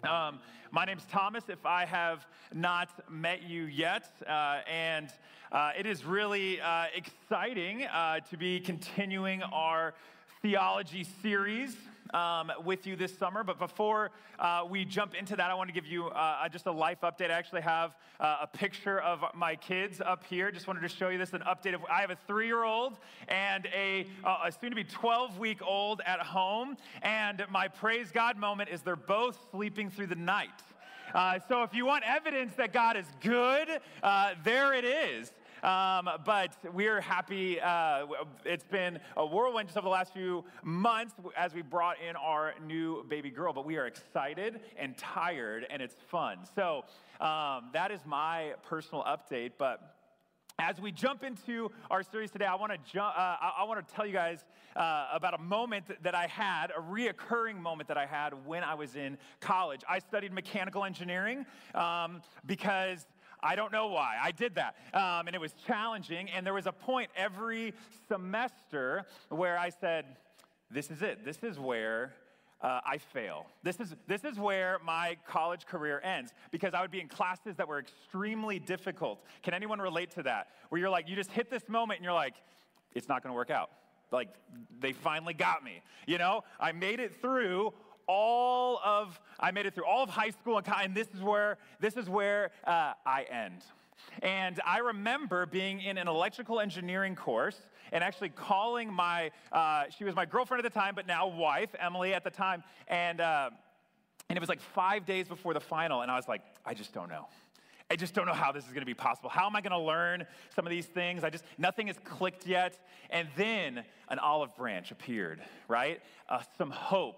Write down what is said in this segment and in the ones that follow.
My name's Thomas, if I have not met you yet, and it is really exciting to be continuing our theology series with you this summer. But before we jump into that, I want to give you just a life update. I actually have a picture of my kids up here. Just wanted to show you this, an update of, I have a 3-year-old and a soon-to-be 12-week-old at home. And my praise God moment is they're both sleeping through the night. So if you want evidence that God is good, there it is. But we're happy. It's been a whirlwind just over the last few months as we brought in our new baby girl. But we are excited and tired, and it's fun. So that is my personal update. But as we jump into our series today, I want to tell you guys about a moment that I had, a reoccurring moment that I had when I was in college. I studied mechanical engineering because I don't know why. I did that, and it was challenging. And there was a point every semester where I said, "This is it. This is where I fail. This is where my college career ends," because I would be in classes that were extremely difficult. Can anyone relate to that? Where you're like, you just hit this moment, and you're like, "It's not going to work out." Like, they finally got me. You know, I made it through all of high school, and this is where I end. And I remember being in an electrical engineering course and actually calling she was my girlfriend at the time, but now wife, Emily at the time, and it was like 5 days before the final, and I was like, I just don't know. I just don't know how this is going to be possible. How am I going to learn some of these things? Nothing has clicked yet. And then an olive branch appeared, right? Some hope.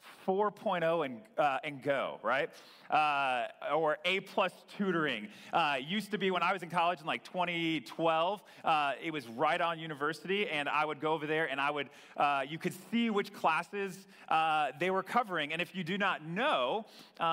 4.0 and go, right? Or A+ tutoring. Used to be when I was in college in like 2012, it was right on university, and I would go over there and you could see which classes they were covering. And if you do not know,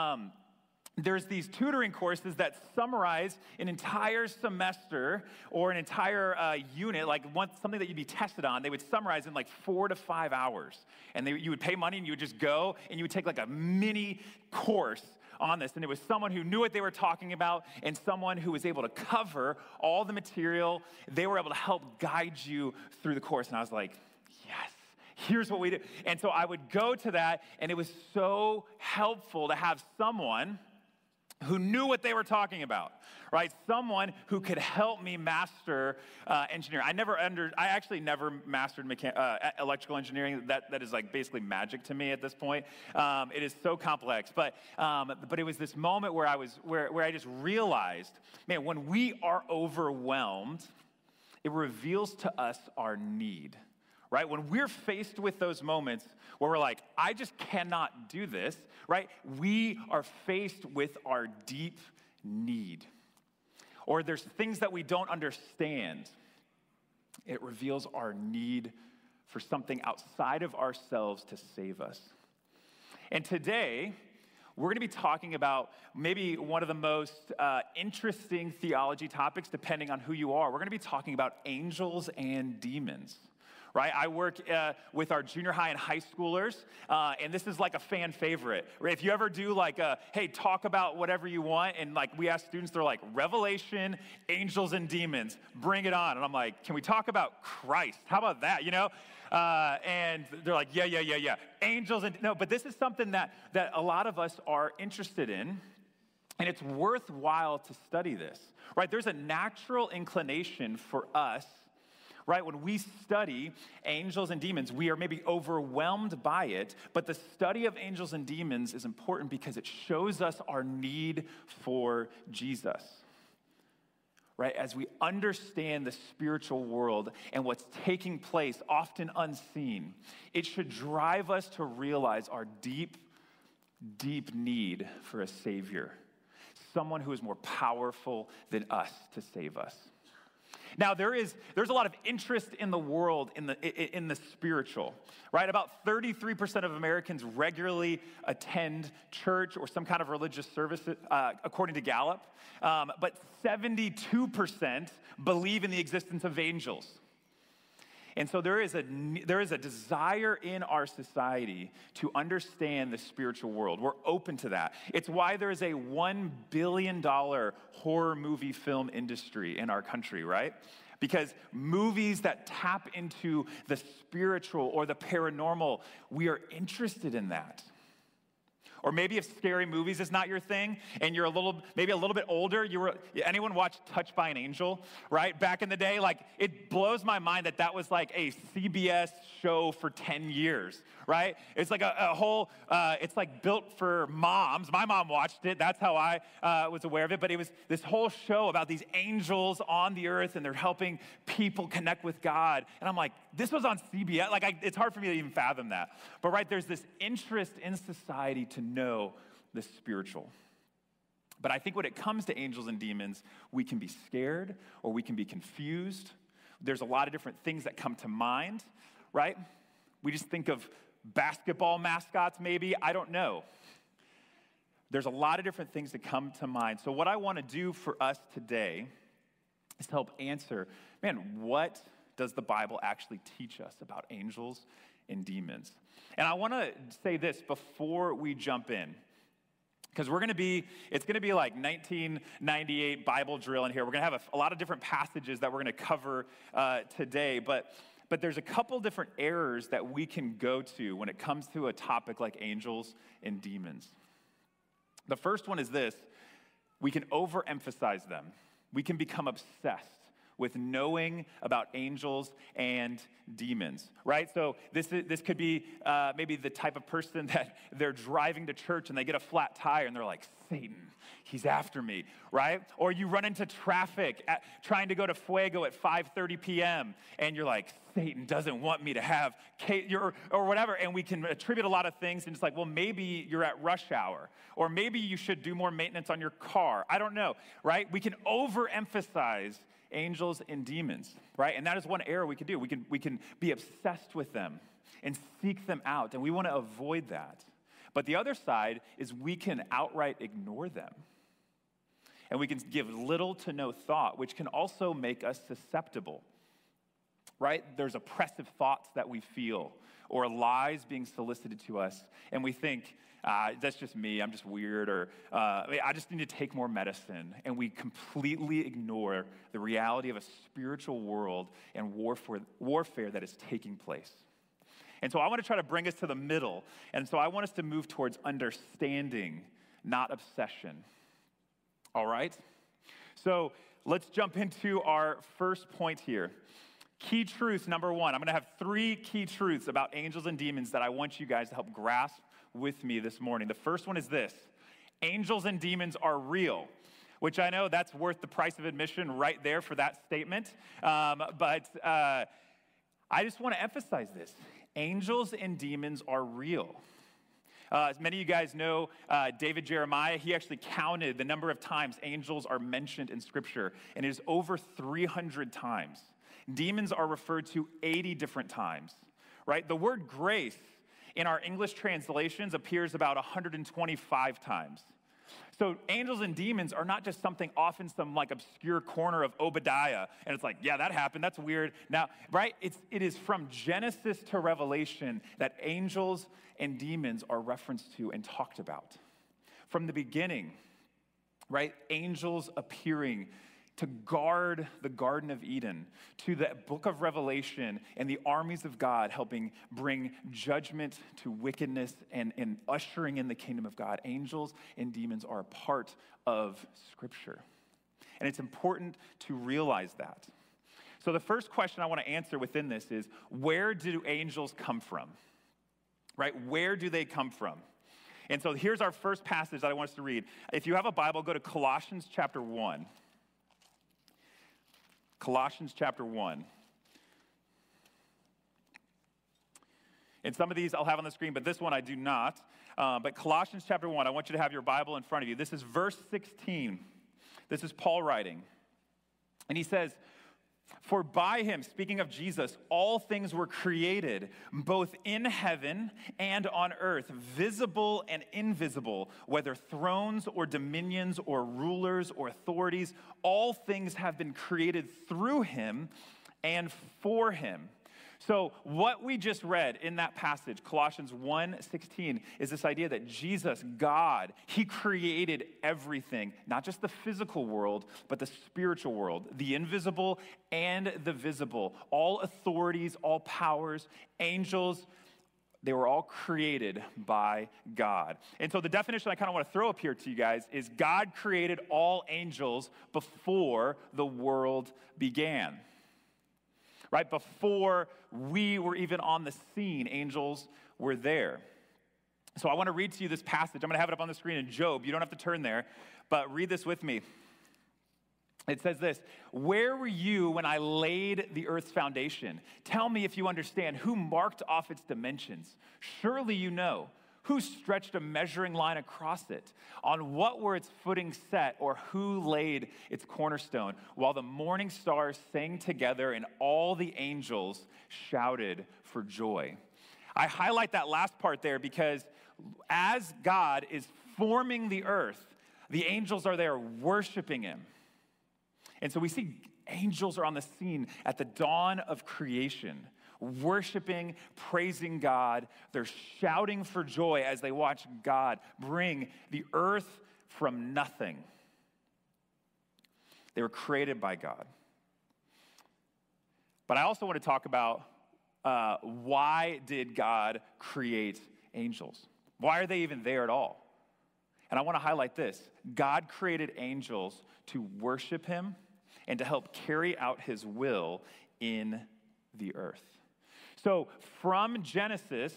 there's these tutoring courses that summarize an entire semester or an entire unit, like something that you'd be tested on. They would summarize in like 4 to 5 hours. And you would pay money and you would just go and you would take like a mini course on this. And it was someone who knew what they were talking about and someone who was able to cover all the material. They were able to help guide you through the course. And I was like, yes. Here's what we do. And so I would go to that, and it was so helpful to have someone who knew what they were talking about, right? Someone who could help me master engineering. I actually never mastered electrical engineering. That is like basically magic to me at this point. It is so complex, but it was this moment where I just realized, man, when we are overwhelmed, it reveals to us our need. Right? When we're faced with those moments where we're like, I just cannot do this, right? We are faced with our deep need. Or there's things that we don't understand. It reveals our need for something outside of ourselves to save us. And today, we're going to be talking about maybe one of the most interesting theology topics, depending on who you are. We're going to be talking about angels and demons. Right? I work with our junior high and high schoolers, and this is like a fan favorite. Right? If you ever do like hey, talk about whatever you want, and like we ask students, they're like, Revelation, angels and demons, bring it on. And I'm like, can we talk about Christ? How about that, you know? And they're like, yeah. Angels and, no, but this is something that a lot of us are interested in, and it's worthwhile to study this, right? There's a natural inclination for us, right? When we study angels and demons, we are maybe overwhelmed by it, but the study of angels and demons is important because it shows us our need for Jesus, right? As we understand the spiritual world and what's taking place, often unseen, it should drive us to realize our deep, deep need for a Savior, someone who is more powerful than us to save us. Now, there's a lot of interest in the world in the spiritual, right? About 33% of Americans regularly attend church or some kind of religious service, according to Gallup. But 72% believe in the existence of angels. And so there is a desire in our society to understand the spiritual world. We're open to that. It's why there is a $1 billion horror movie film industry in our country, right? Because movies that tap into the spiritual or the paranormal, we are interested in that. Or maybe if scary movies is not your thing and you're maybe a little bit older, anyone watch Touched by an Angel, right? Back in the day, like it blows my mind that was like a CBS show for 10 years, right? It's like a whole, it's like built for moms. My mom watched it. That's how I was aware of it. But it was this whole show about these angels on the earth and they're helping people connect with God. And I'm like, this was on CBS. Like it's hard for me to even fathom that. But right, there's this interest in society to know the spiritual. But I think when it comes to angels and demons, we can be scared or we can be confused. There's a lot of different things that come to mind, right? We just think of basketball mascots maybe, I don't know. There's a lot of different things that come to mind. So what I want to do for us today is to help answer, what does the Bible actually teach us about angels and demons? And I want to say this before we jump in, because it's going to be like 1998 Bible drill in here. We're going to have a lot of different passages that we're going to cover today, but there's a couple different errors that we can go to when it comes to a topic like angels and demons. The first one is this: we can overemphasize them. We can become obsessed with knowing about angels and demons, right? So this could be maybe the type of person that they're driving to church and they get a flat tire and they're like, Satan, he's after me, right? Or you run into traffic trying to go to Fuego at 5:30 p.m. and you're like, Satan doesn't want me to have or whatever. And we can attribute a lot of things and it's like, well, maybe you're at rush hour or maybe you should do more maintenance on your car. I don't know, right? We can overemphasize angels and demons, right? And that is one error we can do. We can be obsessed with them and seek them out, and we want to avoid that. But the other side is we can outright ignore them. And we can give little to no thought, which can also make us susceptible, right? There's oppressive thoughts that we feel or lies being solicited to us, and we think, that's just me, I'm just weird, or I just need to take more medicine. And we completely ignore the reality of a spiritual world and warfare that is taking place. And so I want to try to bring us to the middle. And so I want us to move towards understanding, not obsession. All right? So let's jump into our first point here. Key truth number one. I'm going to have 3 key truths about angels and demons that I want you guys to help grasp with me this morning. The first one is this: angels and demons are real, which I know that's worth the price of admission right there for that statement. But I just want to emphasize this. Angels and demons are real. As many of you guys know, David Jeremiah, he actually counted the number of times angels are mentioned in Scripture, and it is over 300 times. Demons are referred to 80 different times, right? The word grace in our English translations appears about 125 times. So angels and demons are not just something off in some like obscure corner of Obadiah, and it's like, yeah, that happened, that's weird. Now, right, it is from Genesis to Revelation that angels and demons are referenced to and talked about. From the beginning, right, angels appearing to guard the Garden of Eden, to the book of Revelation and the armies of God helping bring judgment to wickedness and ushering in the kingdom of God. Angels and demons are a part of Scripture. And it's important to realize that. So the first question I want to answer within this is, where do angels come from? Right? Where do they come from? And so here's our first passage that I want us to read. If you have a Bible, go to Colossians chapter 1. Colossians chapter 1. And some of these I'll have on the screen, but this one I do not. But Colossians chapter 1, I want you to have your Bible in front of you. This is verse 16. This is Paul writing. And he says, "For by him," speaking of Jesus, "all things were created, both in heaven and on earth, visible and invisible, whether thrones or dominions or rulers or authorities. All things have been created through him and for him. So what we just read in that passage, Colossians 1:16, is this idea that Jesus, God, he created everything, not just the physical world, but the spiritual world, the invisible and the visible. All authorities, all powers, angels, they were all created by God. And so the definition I kind of want to throw up here to you guys is God created all angels before the world began. Right before we were even on the scene, angels were there. So I want to read to you this passage. I'm going to have it up on the screen in Job. You don't have to turn there, but read this with me. It says this: "Where were you when I laid the earth's foundation? Tell me if you understand. Who marked off its dimensions? Surely you know. Who stretched a measuring line across it? On what were its footings set, or who laid its cornerstone? While the morning stars sang together and all the angels shouted for joy." I highlight that last part there because as God is forming the earth, the angels are there worshiping him. And so we see angels are on the scene at the dawn of creation, worshiping, praising God. They're shouting for joy as they watch God bring the earth from nothing. They were created by God. But I also want to talk about why did God create angels? Why are they even there at all? And I want to highlight this. God created angels to worship him and to help carry out his will in the earth. So from Genesis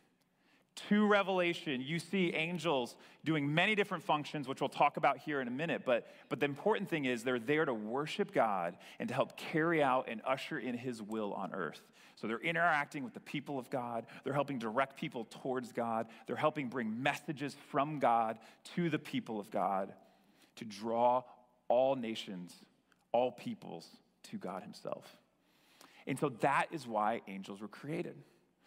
to Revelation, you see angels doing many different functions, which we'll talk about here in a minute. But the important thing is they're there to worship God and to help carry out and usher in his will on earth. So they're interacting with the people of God. They're helping direct people towards God. They're helping bring messages from God to the people of God to draw all nations, all peoples to God himself. And so that is why angels were created.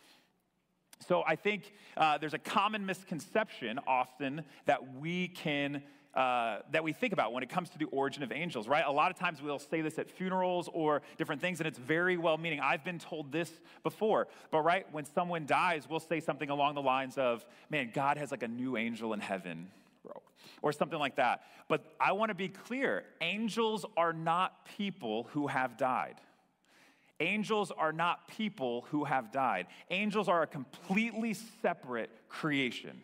So I think there's a common misconception often that we think about when it comes to the origin of angels, right? A lot of times we'll say this at funerals or different things, and it's very well-meaning. I've been told this before, but right, when someone dies, we'll say something along the lines of, man, God has like a new angel in heaven, or something like that. But I want to be clear, angels are not people who have died. Angels are not people who have died. Angels are a completely separate creation.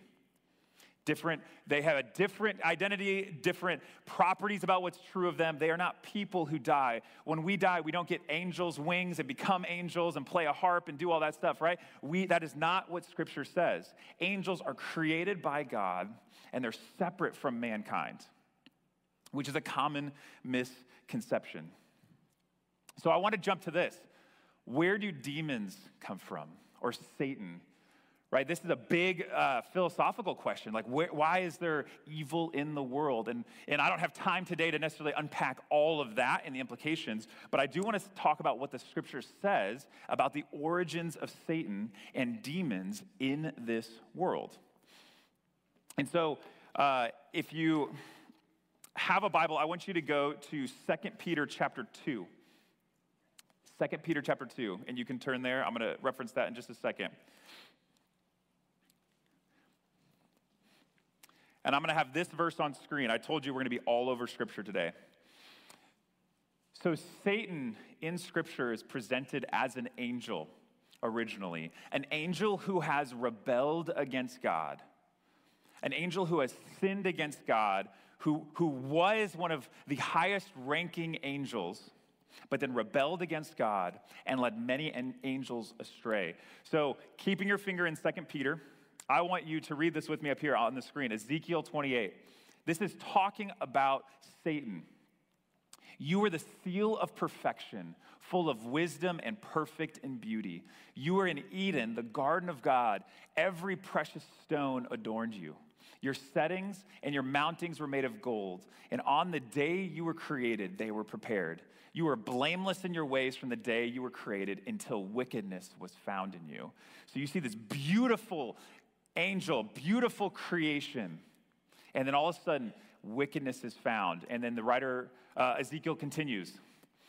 They have a different identity, different properties about what's true of them. They are not people who die. When we die, we don't get angels' wings and become angels and play a harp and do all that stuff, right? That is not what Scripture says. Angels are created by God, and they're separate from mankind, which is a common misconception. So I want to jump to this. Where do demons come from, or Satan? Right? This is a big philosophical question. Like, why is there evil in the world? And I don't have time today to necessarily unpack all of that and the implications, but I do want to talk about what the Scripture says about the origins of Satan and demons in this world. And so if you have a Bible, I want you to go to 2 Peter chapter 2. 2 Peter chapter 2, and you can turn there. I'm going to reference that in just a second. And I'm going to have this verse on screen. I told you we're going to be all over Scripture today. So Satan in Scripture is presented as an angel originally, an angel who has rebelled against God, an angel who has sinned against God, who was one of the highest ranking angels, but then rebelled against God and led many angels astray. So keeping your finger in 2 Peter, I want you to read this with me up here on the screen, Ezekiel 28. This is talking about Satan. You are the seal of perfection, full of wisdom and perfect in beauty. You were in Eden, the garden of God. Every precious stone adorned you. Your settings and your mountings were made of gold. And on the day you were created, they were prepared. You were blameless in your ways from the day you were created until wickedness was found in you. So you see this beautiful angel, beautiful creation. And then all of a sudden, wickedness is found. And then the writer, Ezekiel, continues.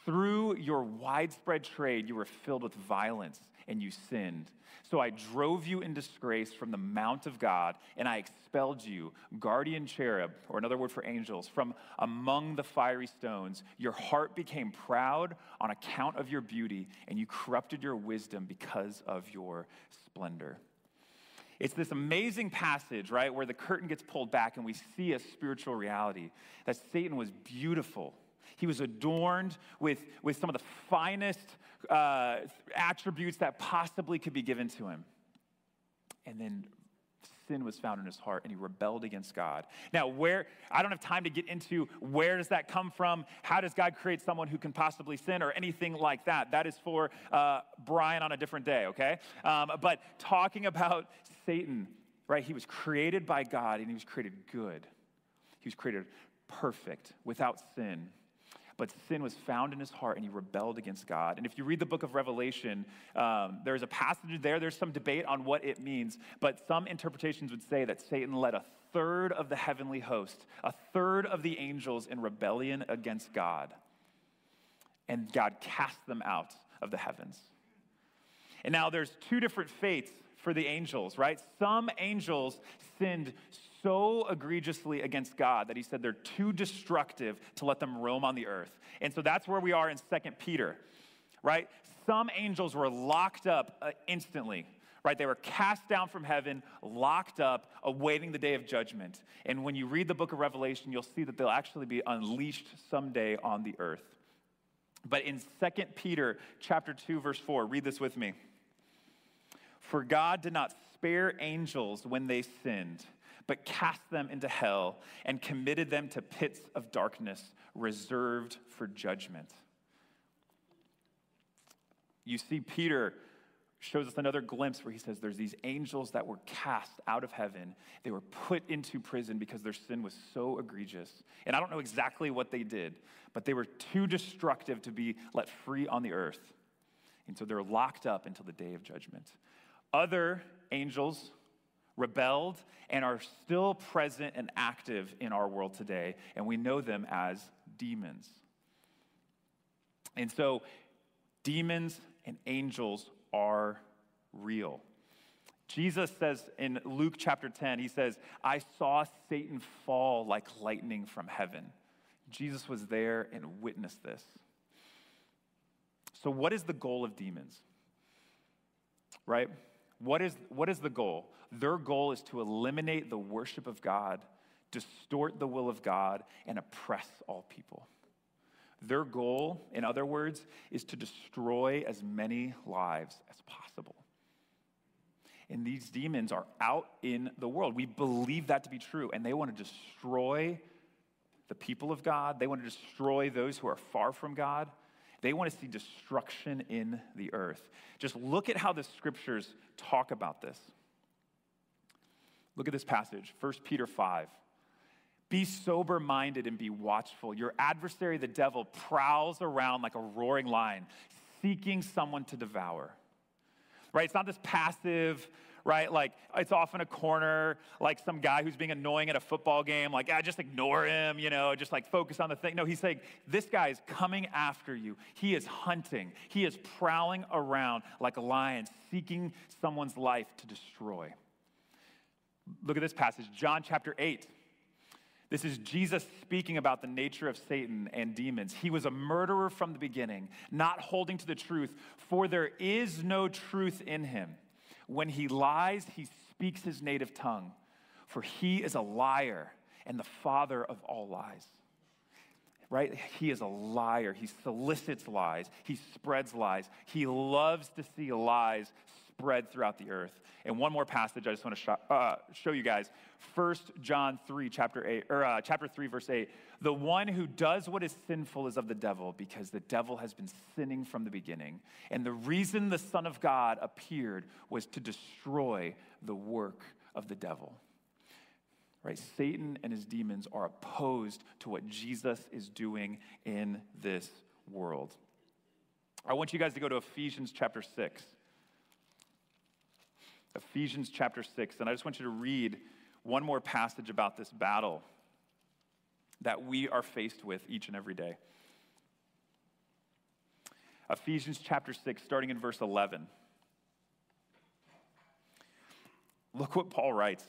Through your widespread trade, you were filled with violence and you sinned. So I drove you in disgrace from the mount of God, and I expelled you, guardian cherub, or another word for angels, from among the fiery stones. Your heart became proud on account of your beauty, and you corrupted your wisdom because of your splendor. It's this amazing passage, right, where the curtain gets pulled back and we see a spiritual reality, that Satan was beautiful. He was adorned with some of the finest attributes that possibly could be given to him. And then sin was found in his heart, and he rebelled against God. Now, I don't have time to get into where does that come from, how does God create someone who can possibly sin, or anything like that. That is for Brian on a different day, okay? But talking about Satan, right, he was created by God, and he was created good. He was created perfect, without sin. But sin was found in his heart, and he rebelled against God. And if you read the book of Revelation, there's a passage there. There's some debate on what it means. But some interpretations would say that Satan led a third of the heavenly host, a third of the angels in rebellion against God. And God cast them out of the heavens. And now there's two different fates for the angels, right? Some angels sinned so egregiously against God that he said they're too destructive to let them roam on the earth. And so that's where we are in 2 Peter, right? Some angels were locked up instantly, right? They were cast down from heaven, locked up, awaiting the day of judgment. And when you read the book of Revelation, you'll see that they'll actually be unleashed someday on the earth. But in 2 Peter chapter 2, verse 4, read this with me. For God did not spare angels when they sinned, but cast them into hell and committed them to pits of darkness reserved for judgment. You see, Peter shows us another glimpse where he says there's these angels that were cast out of heaven. They were put into prison because their sin was so egregious. And I don't know exactly what they did, but they were too destructive to be let free on the earth. And so they're locked up until the day of judgment. Other angels rebelled and are still present and active in our world today, and we know them as demons. And so demons and angels are real. Jesus says in Luke chapter 10, he says, I saw Satan fall like lightning from heaven. Jesus was there and witnessed this. So what is the goal of demons? Right? What is the goal? Their goal is to eliminate the worship of God, distort the will of God, and oppress all people. Their goal, in other words, is to destroy as many lives as possible. And these demons are out in the world. We believe that to be true, and they want to destroy the people of God. They want to destroy those who are far from God. They want to see destruction in the earth. Just look at how the scriptures talk about this. Look at this passage, 1 Peter 5. Be sober-minded and be watchful. Your adversary, the devil, prowls around like a roaring lion, seeking someone to devour. Right? It's not this passive, right? Like, it's off in a corner, like some guy who's being annoying at a football game, like, just ignore him, just like focus on the thing. No, he's saying, this guy is coming after you. He is hunting. He is prowling around like a lion, seeking someone's life to destroy. Look at this passage, John chapter 8. This is Jesus speaking about the nature of Satan and demons. He was a murderer from the beginning, not holding to the truth, for there is no truth in him. When he lies, he speaks his native tongue, for he is a liar and the father of all lies. Right? He is a liar. He solicits lies. He spreads lies. He loves to see lies spread throughout the earth. And one more passage I just want to show you guys. 1 John 3, chapter 3, verse 8. The one who does what is sinful is of the devil, because the devil has been sinning from the beginning. And the reason the Son of God appeared was to destroy the work of the devil. Right? Satan and his demons are opposed to what Jesus is doing in this world. I want you guys to go to Ephesians chapter 6. Ephesians chapter 6, and I just want you to read one more passage about this battle that we are faced with each and every day. Ephesians chapter 6, starting in verse 11. Look what Paul writes.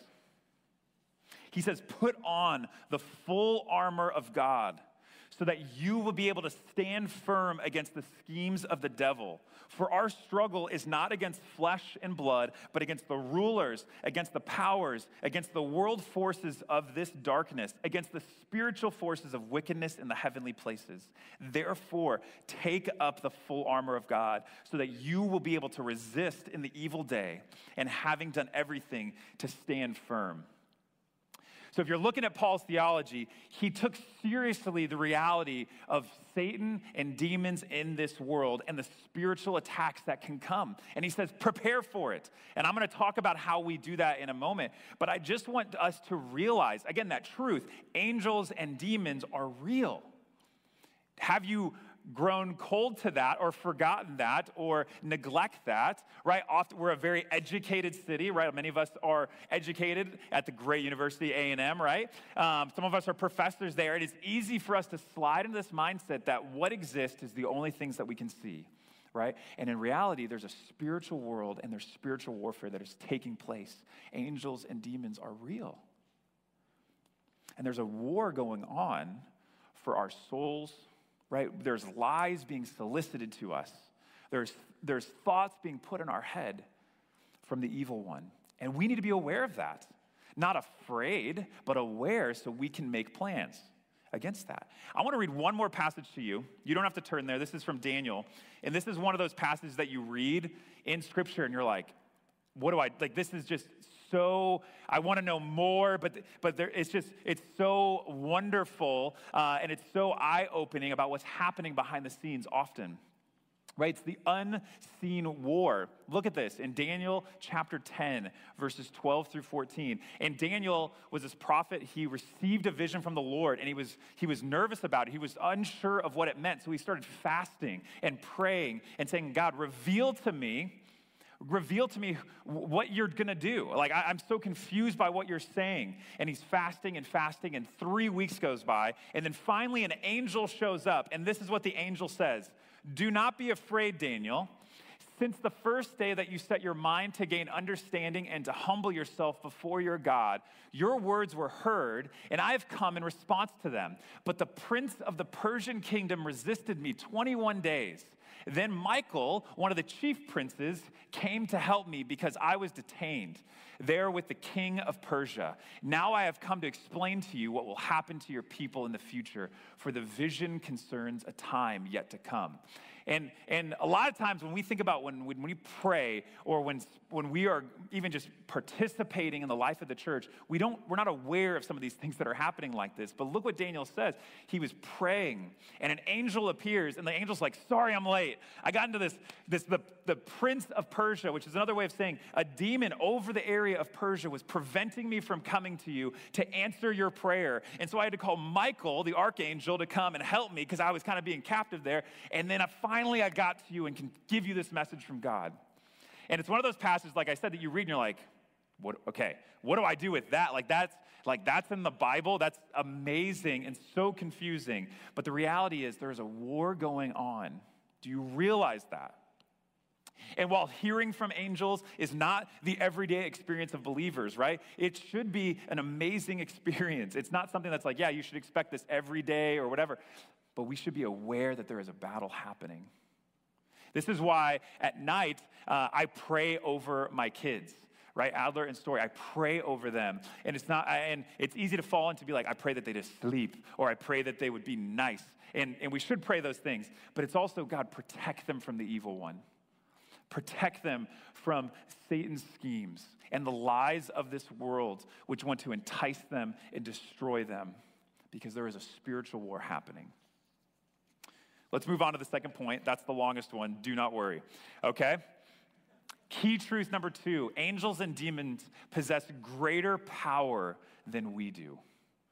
He says, "Put on the full armor of God, so that you will be able to stand firm against the schemes of the devil. For our struggle is not against flesh and blood, but against the rulers, against the powers, against the world forces of this darkness, against the spiritual forces of wickedness in the heavenly places. Therefore, take up the full armor of God, so that you will be able to resist in the evil day, and having done everything, to stand firm." So if you're looking at Paul's theology, he took seriously the reality of Satan and demons in this world and the spiritual attacks that can come. And he says, prepare for it. And I'm going to talk about how we do that in a moment. But I just want us to realize, again, that truth, angels and demons are real. Have you grown cold to that or forgotten that or neglect that, right? Often we're a very educated city, right? Many of us are educated at the great university, A&M, right? Some of us are professors there. It is easy for us to slide into this mindset that what exists is the only things that we can see, right? And in reality, there's a spiritual world and there's spiritual warfare that is taking place. Angels and demons are real. And there's a war going on for our souls, right? There's lies being solicited to us. There's thoughts being put in our head from the evil one. And we need to be aware of that. Not afraid, but aware so we can make plans against that. I want to read one more passage to you. You don't have to turn there. This is from Daniel. And this is one of those passages that you read in Scripture and you're like, this is just so, I want to know more, but it's so wonderful, and it's so eye-opening about what's happening behind the scenes often, right? It's the unseen war. Look at this in Daniel chapter 10, verses 12 through 14. And Daniel was this prophet. He received a vision from the Lord, and he was nervous about it. He was unsure of what it meant, so he started fasting and praying and saying, God, reveal to me what you're going to do. Like, I'm so confused by what you're saying. And he's fasting, and 3 weeks goes by. And then finally an angel shows up. And this is what the angel says. Do not be afraid, Daniel. Since the first day that you set your mind to gain understanding and to humble yourself before your God, your words were heard, and I have come in response to them. But the prince of the Persian kingdom resisted me 21 days. Then Michael, one of the chief princes, came to help me because I was detained there with the king of Persia. Now I have come to explain to you what will happen to your people in the future, for the vision concerns a time yet to come. And a lot of times when we think about when we pray or when we are even just participating in the life of the church, we're not aware of some of these things that are happening like this. But look what Daniel says. He was praying, and an angel appears, and the angel's like, sorry, I'm late. I got into the prince of Persia, which is another way of saying a demon over the area of Persia was preventing me from coming to you to answer your prayer. And so I had to call Michael, the archangel, to come and help me because I was kind of being captive there. And then finally I got to you and can give you this message from God. And it's one of those passages, like I said, that you read and you're like, what do I do with that? That's in the Bible. That's amazing and so confusing. But the reality is there's a war going on. Do you realize that? And while hearing from angels is not the everyday experience of believers, right? It should be an amazing experience. It's not something that's like, yeah, you should expect this every day or whatever. But we should be aware that there is a battle happening. This is why at night I pray over my kids, right? Adler and Story, I pray over them. And it's easy to fall into be like, I pray that they just sleep, or I pray that they would be nice. And we should pray those things. But it's also, God, protect them from the evil one. Protect them from Satan's schemes and the lies of this world, which want to entice them and destroy them, because there is a spiritual war happening. Let's move on to the second point. That's the longest one. Do not worry. Okay? Key truth number 2, angels and demons possess greater power than we do.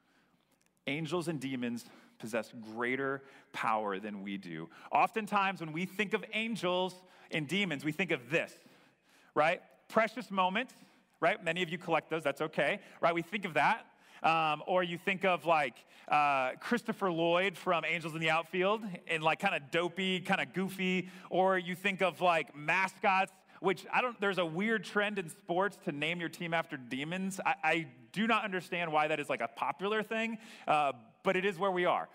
Angels and demons possess greater power than we do. Oftentimes when we think of angels and demons, we think of this, right? Precious moments, right? Many of you collect those, that's okay, right? We think of that. Or you think of like Christopher Lloyd from Angels in the Outfield, and like kind of dopey, kind of goofy. Or you think of like mascots, which there's a weird trend in sports to name your team after demons. I do not understand why that is like a popular thing, but it is where we are.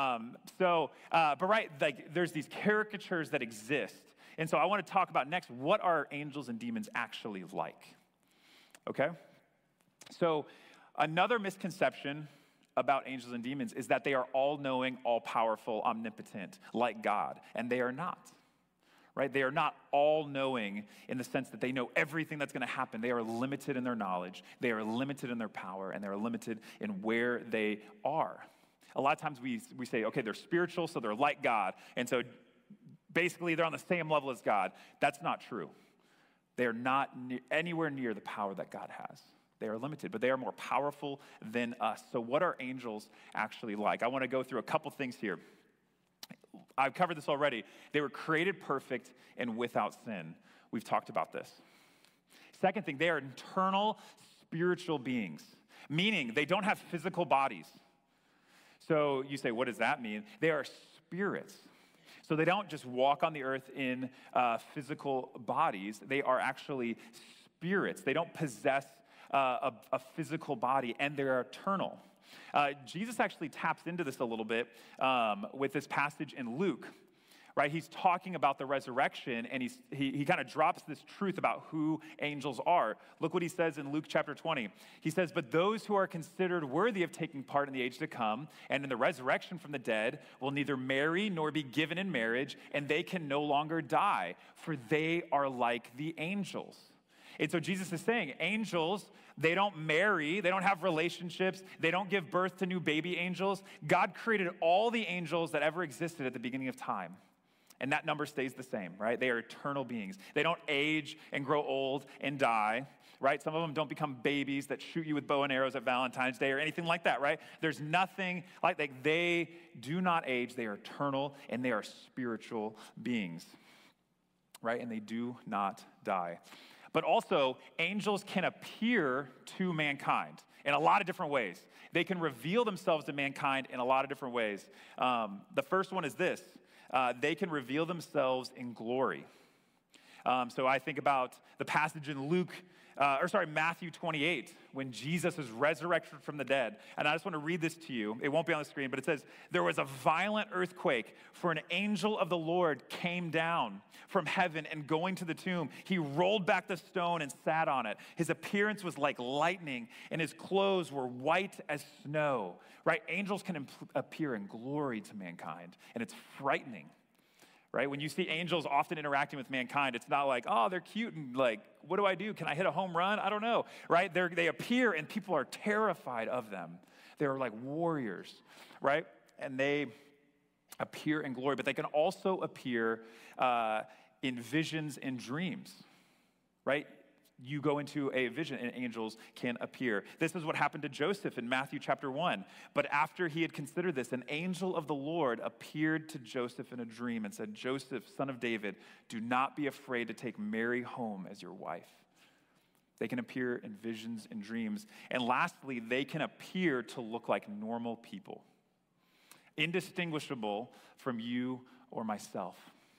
But right, like there's these caricatures that exist. And so I want to talk about next, what are angels and demons actually like? Okay? So another misconception about angels and demons is that they are all-knowing, all-powerful, omnipotent, like God, and they are not. Right? They are not all-knowing in the sense that they know everything that's going to happen. They are limited in their knowledge, they are limited in their power, and they are limited in where they are. A lot of times we say, okay, they're spiritual, so they're like God, and so basically they're on the same level as God. That's not true. They are not anywhere near the power that God has. They are limited, but they are more powerful than us. So what are angels actually like? I want to go through a couple things here. I've covered this already. They were created perfect and without sin. We've talked about this. Second thing, they are eternal spiritual beings, meaning they don't have physical bodies. So you say, what does that mean? They are spirits. So they don't just walk on the earth in physical bodies. They are actually spirits. They don't possess a physical body, and they're eternal. Jesus actually taps into this a little bit with this passage in Luke, right? He's talking about the resurrection, and he kind of drops this truth about who angels are. Look what he says in Luke chapter 20. He says, "But those who are considered worthy of taking part in the age to come and in the resurrection from the dead will neither marry nor be given in marriage, and they can no longer die, for they are like the angels." And so Jesus is saying, angels, they don't marry, they don't have relationships, they don't give birth to new baby angels. God created all the angels that ever existed at the beginning of time. And that number stays the same, right? They are eternal beings. They don't age and grow old and die, right? Some of them don't become babies that shoot you with bow and arrows at Valentine's Day or anything like that, right? There's nothing like they do not age. They are eternal, and they are spiritual beings, right? And they do not die. But also, angels can appear to mankind in a lot of different ways. They can reveal themselves to mankind in a lot of different ways. The first one is this. They can reveal themselves in glory. So I think about the passage in Matthew 28, when Jesus is resurrected from the dead. And I just want to read this to you. It won't be on the screen, but it says, "There was a violent earthquake, for an angel of the Lord came down from heaven, and going to the tomb, he rolled back the stone and sat on it. His appearance was like lightning, and his clothes were white as snow." Right? Angels can appear in glory to mankind, and it's frightening. Right? When you see angels often interacting with mankind, it's not like, oh, they're cute and like, what do I do? Can I hit a home run? I don't know. Right? They appear and people are terrified of them. They're like warriors, right? And they appear in glory, but they can also appear in visions and dreams, right? You go into a vision and angels can appear. This is what happened to Joseph in Matthew chapter 1. But after he had considered this, an angel of the Lord appeared to Joseph in a dream and said, "Joseph, son of David, do not be afraid to take Mary home as your wife." They can appear in visions and dreams. And lastly, they can appear to look like normal people, indistinguishable from you or myself.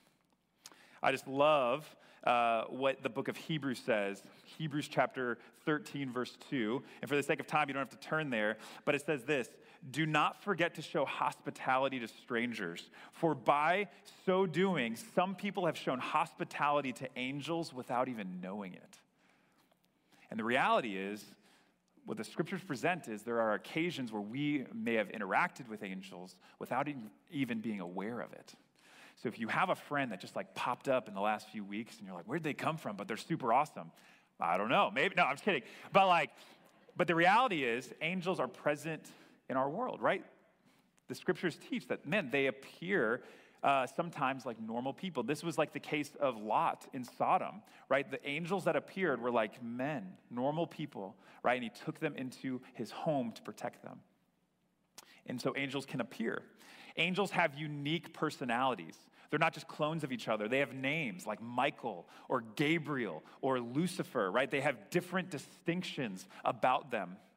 I just love what the book of Hebrews says. Hebrews chapter 13, verse 2. And for the sake of time, you don't have to turn there. But it says this: "Do not forget to show hospitality to strangers, for by so doing, some people have shown hospitality to angels without even knowing it." And the reality is, what the scriptures present is there are occasions where we may have interacted with angels without even being aware of it. So if you have a friend that just like popped up in the last few weeks and you're like, where'd they come from? But they're super awesome. I don't know. Maybe, no, I'm just kidding. But the reality is angels are present in our world, right? The scriptures teach that, men, they appear sometimes like normal people. This was like the case of Lot in Sodom, right? The angels that appeared were like men, normal people, right? And he took them into his home to protect them. And so angels can appear. Angels have unique personalities. They're not just clones of each other. They have names like Michael or Gabriel or Lucifer, right? They have different distinctions about them.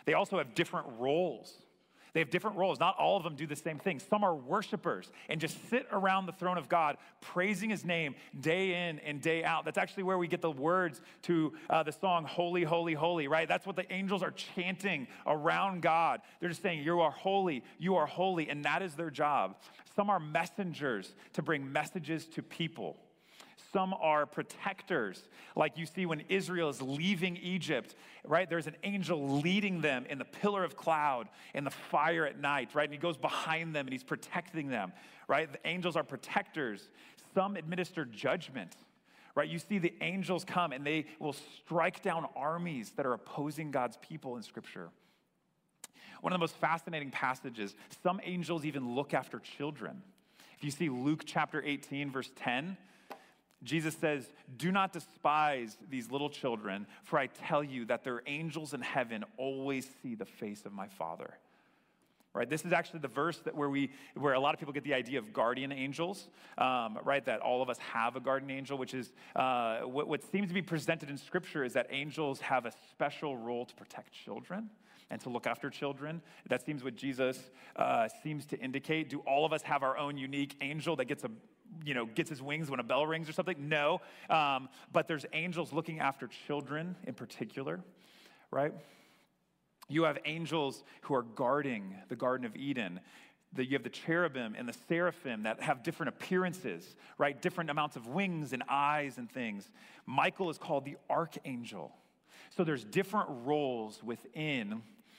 They also have different roles. They have different roles. Not all of them do the same thing. Some are worshipers and just sit around the throne of God, praising his name day in and day out. That's actually where we get the words to the song, Holy, Holy, Holy, right? That's what the angels are chanting around God. They're just saying, you are holy, and that is their job. Some are messengers to bring messages to people. Some are protectors, like you see when Israel is leaving Egypt, right? There's an angel leading them in the pillar of cloud and the fire at night, right? And he goes behind them and he's protecting them, right? The angels are protectors. Some administer judgment, right? You see the angels come and they will strike down armies that are opposing God's people in Scripture. One of the most fascinating passages, some angels even look after children. If you see Luke chapter 18, verse 10, Jesus says, do not despise these little children, for I tell you that their angels in heaven always see the face of my Father. Right? This is actually the verse that where a lot of people get the idea of guardian angels, right? That all of us have a guardian angel, which is what seems to be presented in Scripture is that angels have a special role to protect children and to look after children. That seems what Jesus seems to indicate. Do all of us have our own unique angel that gets his wings when a bell rings or something? No. But there's angels looking after children in particular, right? You have angels who are guarding the Garden of Eden. You have the cherubim and the seraphim that have different appearances, right? Different amounts of wings and eyes and things. Michael is called the archangel. So there's different roles within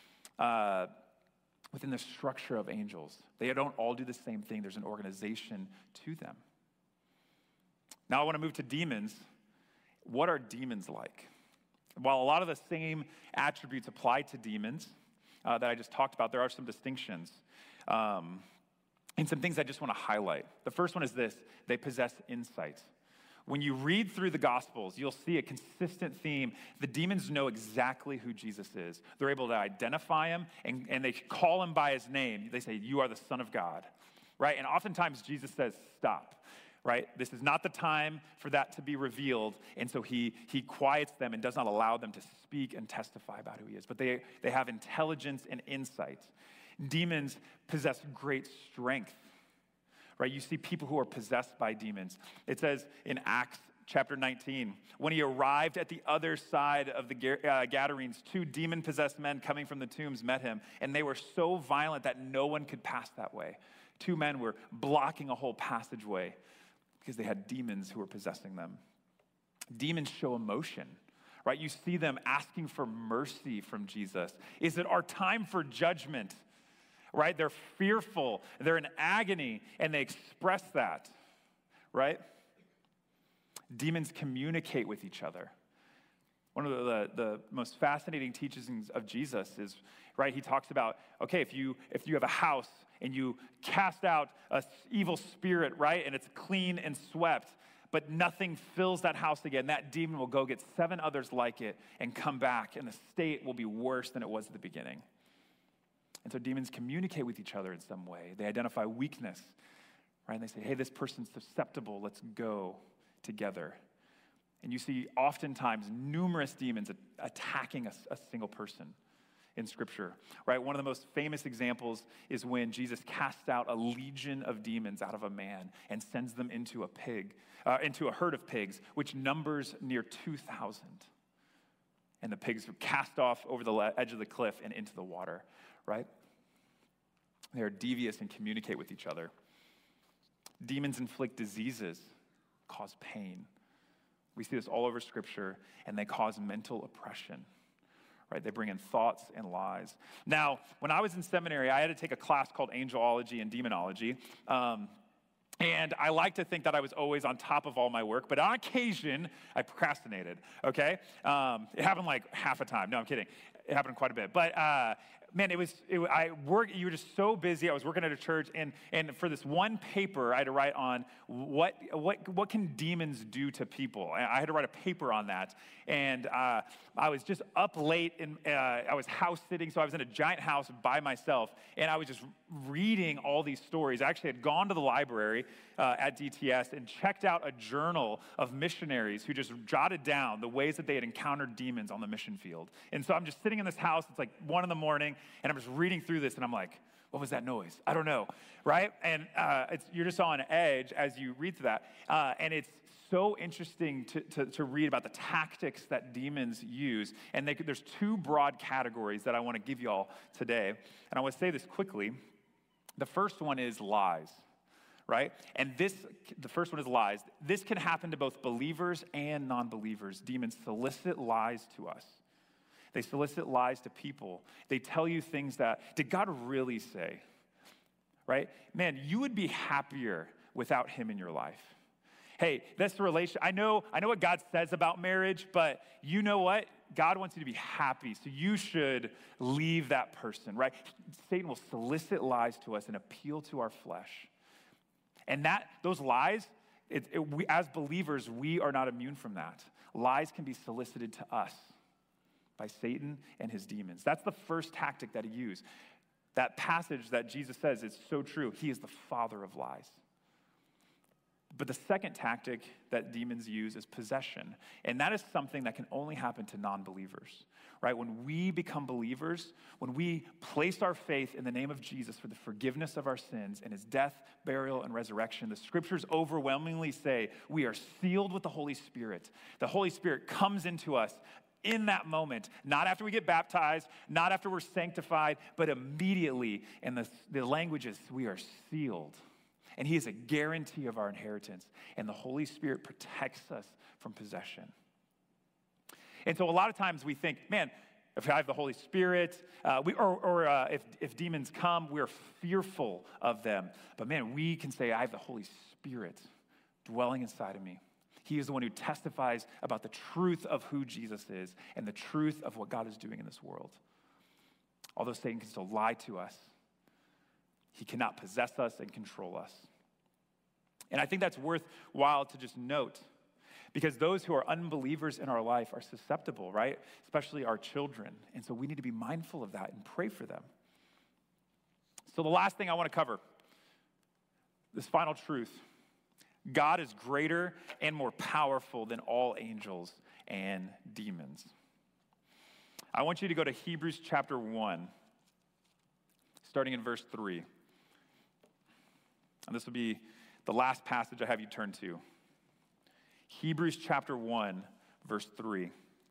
the structure of angels. They don't all do the same thing. There's an organization to them. Now I want to move to demons. What are demons like? While a lot of the same attributes apply to demons that I just talked about, there are some distinctions and some things I just want to highlight. The first one is this: they possess insight. When you read through the Gospels, you'll see a consistent theme. The demons know exactly who Jesus is. They're able to identify him, and they call him by his name. They say, you are the Son of God, right? And oftentimes Jesus says, stop, right? This is not the time for that to be revealed. And so he quiets them and does not allow them to speak and testify about who he is. But they have intelligence and insight. Demons possess great strength. Right, you see people who are possessed by demons. It says in Acts chapter 19, when he arrived at the other side of the Gadarenes, 2 demon-possessed men coming from the tombs met him, and they were so violent that no one could pass that way. 2 men were blocking a whole passageway because they had demons who were possessing them. Demons show emotion, right? You see them asking for mercy from Jesus. Is it our time for judgment? Right? They're fearful, they're in agony, and they express that, right? Demons communicate with each other. One of the most fascinating teachings of Jesus is, right, he talks about, okay, if you have a house and you cast out an evil spirit, right, and it's clean and swept, but nothing fills that house again, that demon will go get 7 others like it and come back, and the state will be worse than it was at the beginning. And so demons communicate with each other in some way. They identify weakness, right? And they say, hey, this person's susceptible. Let's go together. And you see oftentimes numerous demons attacking a single person in Scripture, right? One of the most famous examples is when Jesus casts out a legion of demons out of a man and sends them into a herd of pigs, which numbers near 2,000. And the pigs are cast off over the edge of the cliff and into the water. Right? They are devious and communicate with each other. Demons inflict diseases, cause pain. We see this all over Scripture, and they cause mental oppression. Right? They bring in thoughts and lies. Now, when I was in seminary, I had to take a class called angelology and demonology. And I like to think that I was always on top of all my work, but on occasion, I procrastinated, okay? It happened like half a time. No, I'm kidding. It happened quite a bit. But man, you were just so busy. I was working at a church, and for this one paper, I had to write on what can demons do to people. I had to write a paper on that, and I was just up late, and I was house sitting, so I was in a giant house by myself, and I was just reading all these stories. I actually had gone to the library at DTS and checked out a journal of missionaries who just jotted down the ways that they had encountered demons on the mission field. And so I'm just sitting in this house, it's like 1 a.m, and I'm just reading through this, and I'm like, what was that noise? I don't know, right? And you're just on edge as you read through that. And it's so interesting to read about the tactics that demons use. And there's 2 broad categories that I want to give you all today. And I want to say this quickly. The first one is lies, right? And the first one is lies. This can happen to both believers and non-believers. Demons solicit lies to us. They solicit lies to people. They tell you things did God really say? Right? Man, you would be happier without him in your life. Hey, this relation, I know what God says about marriage, but you know what? God wants you to be happy, so you should leave that person, right? Satan will solicit lies to us and appeal to our flesh. And those lies, we, as believers, we are not immune from that. Lies can be solicited to us by Satan and his demons. That's the first tactic that he used. That passage that Jesus says is so true. He is the father of lies. But the second tactic that demons use is possession. And that is something that can only happen to non-believers, right? When we become believers, when we place our faith in the name of Jesus for the forgiveness of our sins and his death, burial, and resurrection, the scriptures overwhelmingly say we are sealed with the Holy Spirit. The Holy Spirit comes into us in that moment, not after we get baptized, not after we're sanctified, but immediately. And the language is we are sealed. And he is a guarantee of our inheritance. And the Holy Spirit protects us from possession. And so a lot of times we think, man, if I have the Holy Spirit, if demons come, we're fearful of them. But man, we can say, I have the Holy Spirit dwelling inside of me. He is the one who testifies about the truth of who Jesus is and the truth of what God is doing in this world. Although Satan can still lie to us, he cannot possess us and control us. And I think that's worthwhile to just note, because those who are unbelievers in our life are susceptible, right? Especially our children. And so we need to be mindful of that and pray for them. So the last thing I want to cover, this final truth. God is greater and more powerful than all angels and demons. I want you to go to Hebrews chapter 1, starting in verse 3. And this will be the last passage I have you turn to. Hebrews chapter 1, verse 3.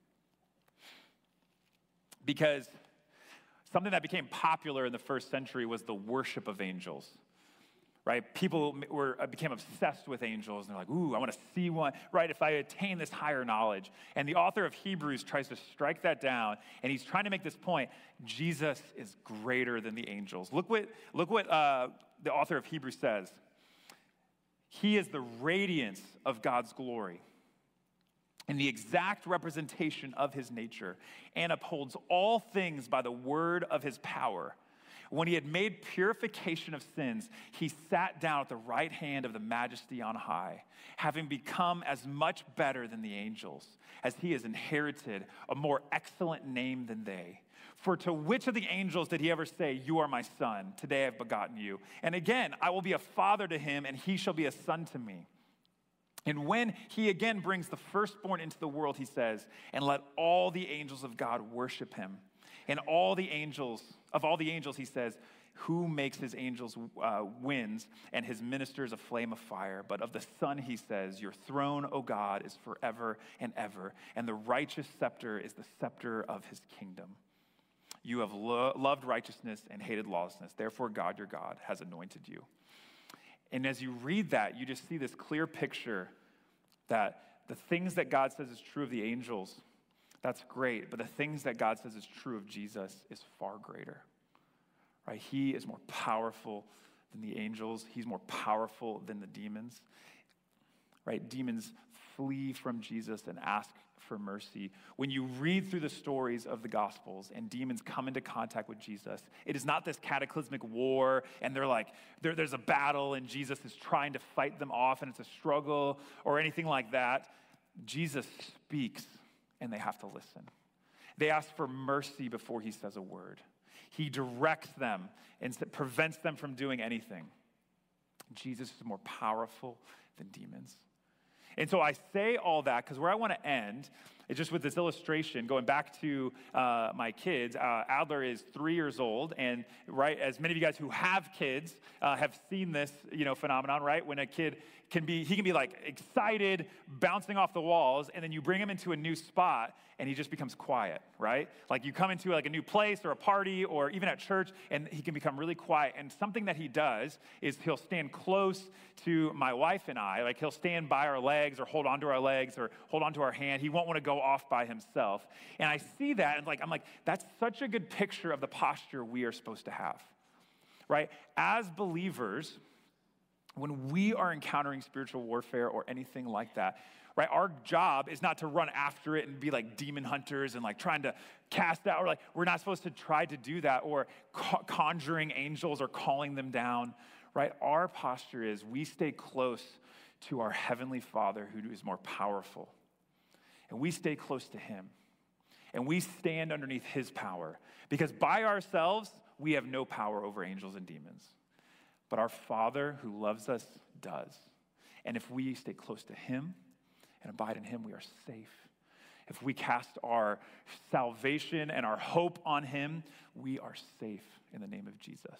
Because something that became popular in the first century was the worship of angels. Right? People became obsessed with angels, and they're like, ooh, I want to see one, right? If I attain this higher knowledge. And the author of Hebrews tries to strike that down, and he's trying to make this point. Jesus is greater than the angels. Look what the author of Hebrews says. He is the radiance of God's glory and the exact representation of his nature, and upholds all things by the word of his power. When he had made purification of sins, he sat down at the right hand of the majesty on high, having become as much better than the angels, as he has inherited a more excellent name than they. For to which of the angels did he ever say, you are my son, today I have begotten you? And again, I will be a father to him, and he shall be a son to me. And when he again brings the firstborn into the world, he says, and let all the angels of God worship him. And of all the angels, he says, who makes his angels winds and his ministers a flame of fire? But of the Son, he says, your throne, O God, is forever and ever, and the righteous scepter is the scepter of his kingdom. You have loved righteousness and hated lawlessness. Therefore, God, your God, has anointed you. And as you read that, you just see this clear picture that the things that God says is true of the angels, that's great, but the things that God says is true of Jesus is far greater, right? He is more powerful than the angels. He's more powerful than the demons, right? Demons flee from Jesus and ask for mercy. When you read through the stories of the Gospels and demons come into contact with Jesus, it is not this cataclysmic war and there's a battle and Jesus is trying to fight them off and it's a struggle or anything like that. Jesus speaks and they have to listen. They ask for mercy before he says a word. He directs them and prevents them from doing anything. Jesus is more powerful than demons. And so I say all that because where I want to end is just with this illustration, going back to my kids. Adler is 3 years old, and right, as many of you guys who have kids have seen this, phenomenon, right? When a kid can be like excited, bouncing off the walls, and then you bring him into a new spot, and he just becomes quiet, right? Like you come into like a new place or a party or even at church, and he can become really quiet. And something that he does is he'll stand close to my wife and I, like he'll stand by our legs or hold onto our legs or hold onto our hand. He won't want to go off by himself. And I see that, and I'm like, that's such a good picture of the posture we are supposed to have, right? As believers, when we are encountering spiritual warfare or anything like that, right, our job is not to run after it and be like demon hunters and like trying to cast out, or like we're not supposed to try to do that or conjuring angels or calling them down, right? Our posture is we stay close to our Heavenly Father who is more powerful. And we stay close to him. And we stand underneath his power. Because by ourselves, we have no power over angels and demons. But our Father who loves us does. And if we stay close to him and abide in him, we are safe. If we cast our salvation and our hope on him, we are safe in the name of Jesus.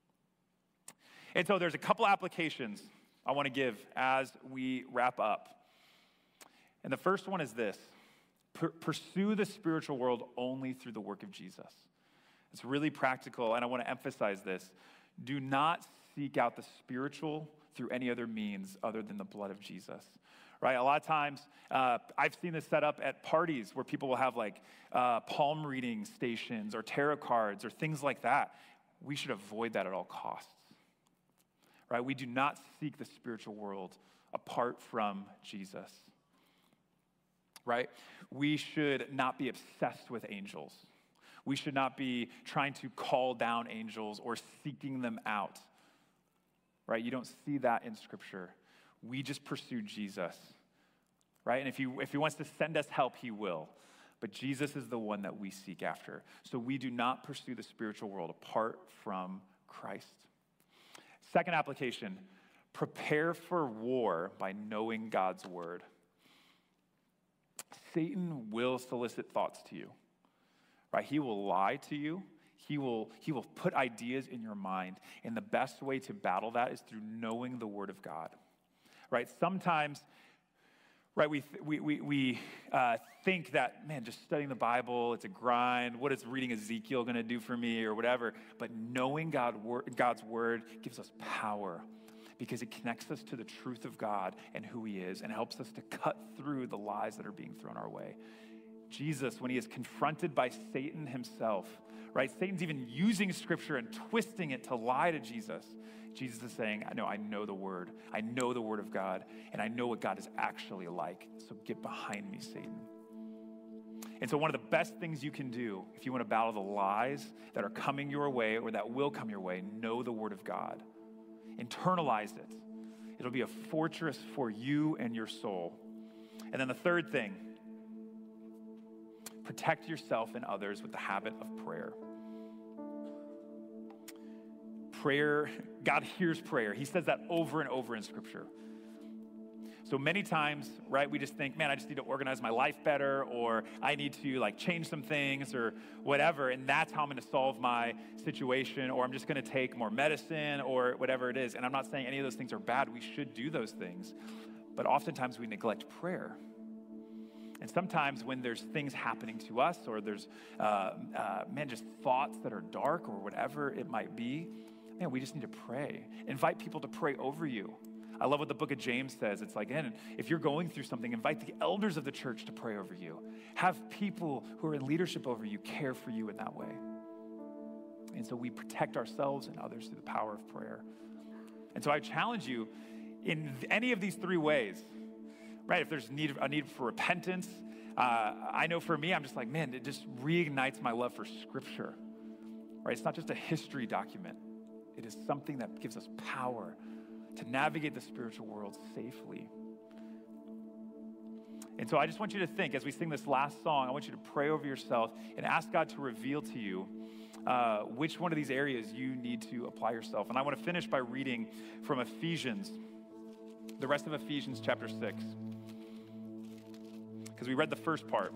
And so there's a couple applications I want to give as we wrap up. And the first one is this: pursue the spiritual world only through the work of Jesus. It's really practical, and I want to emphasize this. Do not seek out the spiritual through any other means other than the blood of Jesus. Right? A lot of times, I've seen this set up at parties where people will have like palm reading stations or tarot cards or things like that. We should avoid that at all costs. Right? We do not seek the spiritual world apart from Jesus. Right? We should not be obsessed with angels. We should not be trying to call down angels or seeking them out. Right? You don't see that in Scripture. We just pursue Jesus. Right? And if he wants to send us help, he will. But Jesus is the one that we seek after. So we do not pursue the spiritual world apart from Christ. Second application: prepare for war by knowing God's word. Satan will solicit thoughts to you, right? He will lie to you. He will put ideas in your mind. And the best way to battle that is through knowing the word of God, right? Sometimes, right, we think that, man, just studying the Bible, it's a grind. What is reading Ezekiel going to do for me or whatever? But knowing God's word gives us power, because it connects us to the truth of God and who he is and helps us to cut through the lies that are being thrown our way. Jesus, when he is confronted by Satan himself, right? Satan's even using Scripture and twisting it to lie to Jesus. Jesus is saying, I know the word. I know the word of God, and I know what God is actually like. So get behind me, Satan. And so one of the best things you can do if you want to battle the lies that are coming your way or that will come your way, know the word of God. Internalize it. It'll be a fortress for you and your soul. And then the third thing: protect yourself and others with the habit of prayer. Prayer, God hears prayer. He says that over and over in Scripture. So many times, right, we just think, man, I just need to organize my life better, or I need to like change some things or whatever, and that's how I'm going to solve my situation, or I'm just going to take more medicine or whatever it is. And I'm not saying any of those things are bad. We should do those things. But oftentimes we neglect prayer. And sometimes when there's things happening to us, or there's, just thoughts that are dark or whatever it might be, man, we just need to pray. Invite people to pray over you. I love what the book of James says. It's like, man, if you're going through something, invite the elders of the church to pray over you. Have people who are in leadership over you care for you in that way. And so we protect ourselves and others through the power of prayer. And so I challenge you in any of these three ways, right? If there's a need for repentance, I know for me, I'm just like, man, it just reignites my love for Scripture, right? It's not just a history document. It is something that gives us power to navigate the spiritual world safely. And so I just want you to think, as we sing this last song, I want you to pray over yourself and ask God to reveal to you which one of these areas you need to apply yourself. And I want to finish by reading from Ephesians, the rest of Ephesians chapter 6, because we read the first part.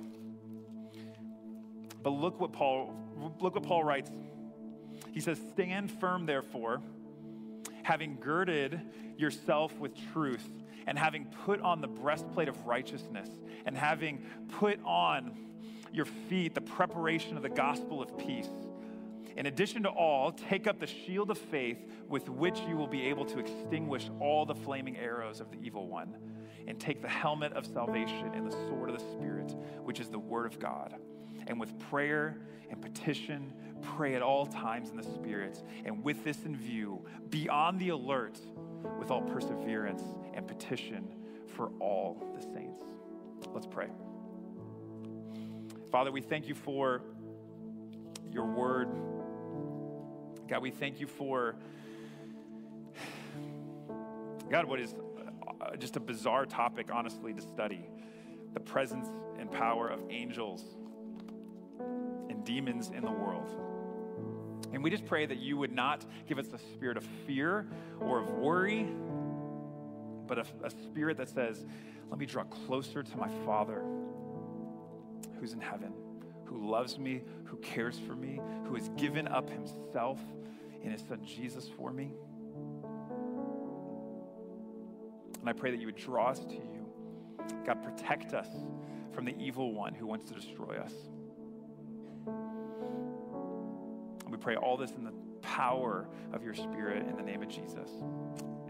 But look what Paul writes. He says, "Stand firm, therefore, having girded yourself with truth, and having put on the breastplate of righteousness, and having put on your feet the preparation of the gospel of peace. In addition to all, take up the shield of faith with which you will be able to extinguish all the flaming arrows of the evil one, and take the helmet of salvation and the sword of the Spirit, which is the word of God. And with prayer and petition, pray at all times in the Spirit. And with this in view, be on the alert with all perseverance and petition for all the saints." Let's pray. Father, we thank you for your word. God, we thank you for, God, what is just a bizarre topic, honestly, to study. The presence and power of angels and demons in the world. And we just pray that you would not give us a spirit of fear or of worry, but a spirit that says, let me draw closer to my Father who's in heaven, who loves me, who cares for me, who has given up himself in his son Jesus for me. And I pray that you would draw us to you. God, protect us from the evil one who wants to destroy us. And we pray all this in the power of your Spirit in the name of Jesus.